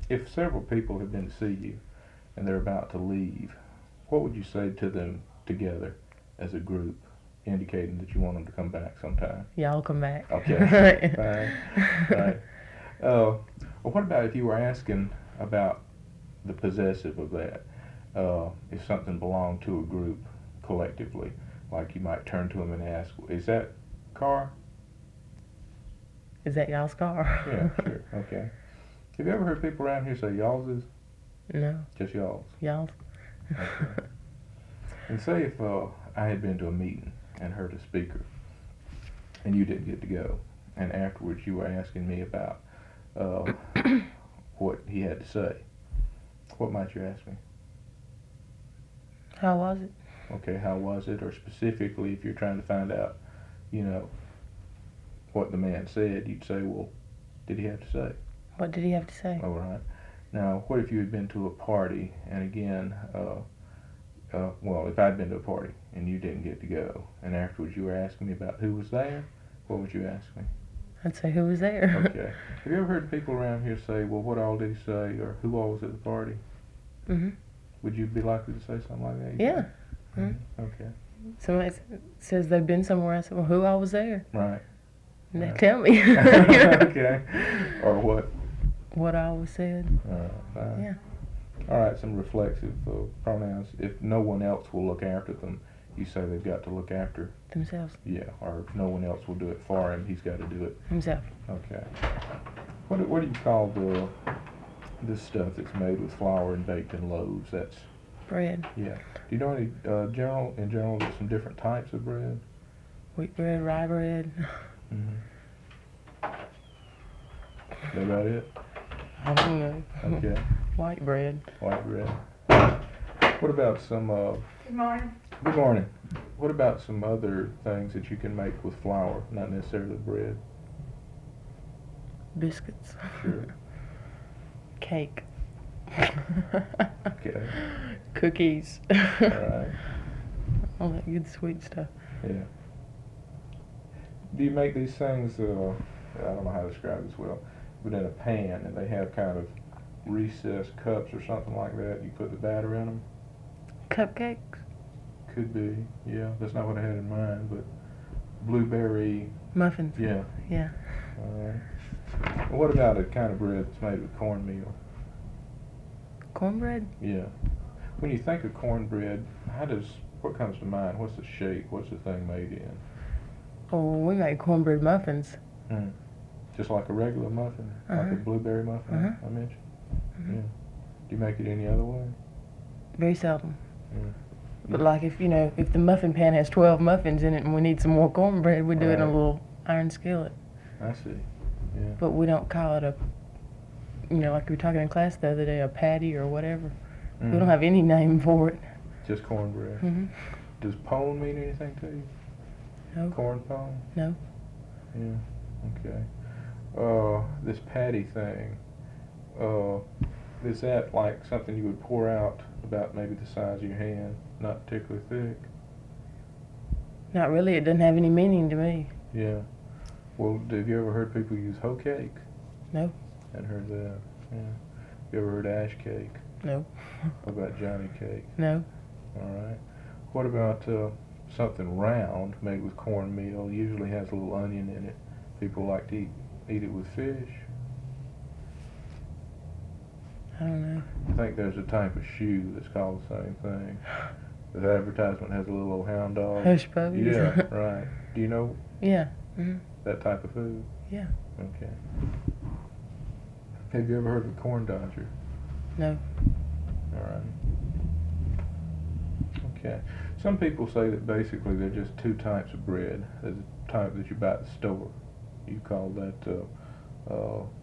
If several people have been to see you and they're about to leave, what would you say to them together as a group, indicating that you want them to come back sometime? Y'all come back. Okay, fine. Right. Well, what about if you were asking about the possessive of that? If something belonged to a group collectively, like you might turn to them and ask, "Is that car?" Is that y'all's car? Yeah, sure. Okay. Have you ever heard people around here say y'all's is? No. Just y'all's. Y'all's. Okay. And say if I had been to a meeting and heard a speaker, and you didn't get to go, and afterwards you were asking me about what he had to say, what might you ask me? How was it? Okay, how was it? Or specifically, if you're trying to find out, you know, what the man said, you'd say, well, did he have to say? What did he have to say? All right. Now, what if you had been to a party, and again, well, if I'd been to a party and you didn't get to go, and afterwards you were asking me about who was there, what would you ask me? I'd say, who was there? Okay. Have you ever heard people around here say, well, what all did he say, or who all was at the party? Mm-hmm. Would you be likely to say something like that? Yeah. Mm-hmm. Okay. Somebody says they've been somewhere. I said, well, who all was there? Right. And Right. they tell me. Okay. Or what? What all was said. Fine. Yeah. All right, some reflexive pronouns. If no one else will look after them, you say they've got to look after. Themselves. Yeah, or if no one else will do it for him, he's got to do it. Himself. Okay. What do you call this stuff that's made with flour and baked in loaves? That's Bread. yeah. Do you know any in general there's some different types of bread? Wheat bread, rye bread. Mm-hmm. That about it? I don't know. Okay. White bread. White bread. What about some Good morning. Good morning. What about some other things that you can make with flour, not necessarily bread? Biscuits. Sure. Cake. Okay. Cookies. All right. All that good sweet stuff. Yeah. Do you make these things, I don't know how to describe this well, but in a pan, and they have kind of recessed cups or something like that? You put the batter in them? Cupcakes. Could be, yeah. That's not what I had in mind, but blueberry, Muffins. yeah. Yeah. All right. Well, what about a kind of bread that's made with cornmeal? Cornbread. Yeah. When you think of cornbread, what comes to mind? What's the shape? What's the thing made in? Oh, we make cornbread muffins. Just like a regular muffin, like a blueberry muffin I mentioned. Yeah. Do you make it any other way? Very seldom. Yeah. But like if the muffin pan has 12 muffins in it and we need some more cornbread, we do it in a Right. little iron skillet. I see. Yeah. But we don't call it like we were talking in class the other day, a patty or whatever. We don't have any name for it. Just cornbread. Mm-hmm. Does pone mean anything to you? No. Corn pone? No. Yeah. Okay. This patty thing. Is that like something you would pour out about maybe the size of your hand, not particularly thick? Not really. It doesn't have any meaning to me. Yeah. Well, have you ever heard people use hoe cake? No. Hadn't heard that. Yeah. You ever heard ash cake? No. What about Johnny cake? No. All right. What about something round made with cornmeal? Usually has a little onion in it. People like to eat it with fish. I don't know. I think there's a type of shoe that's called the same thing. The advertisement has a little hound dog. Hush puppies. Yeah, right. Do you know Yeah. Mm-hmm. that type of food? Yeah. Okay. Have you ever heard of a corn dodger? No. All right. Okay. Some people say that basically there are just two types of bread. There's a type that you buy at the store. You call that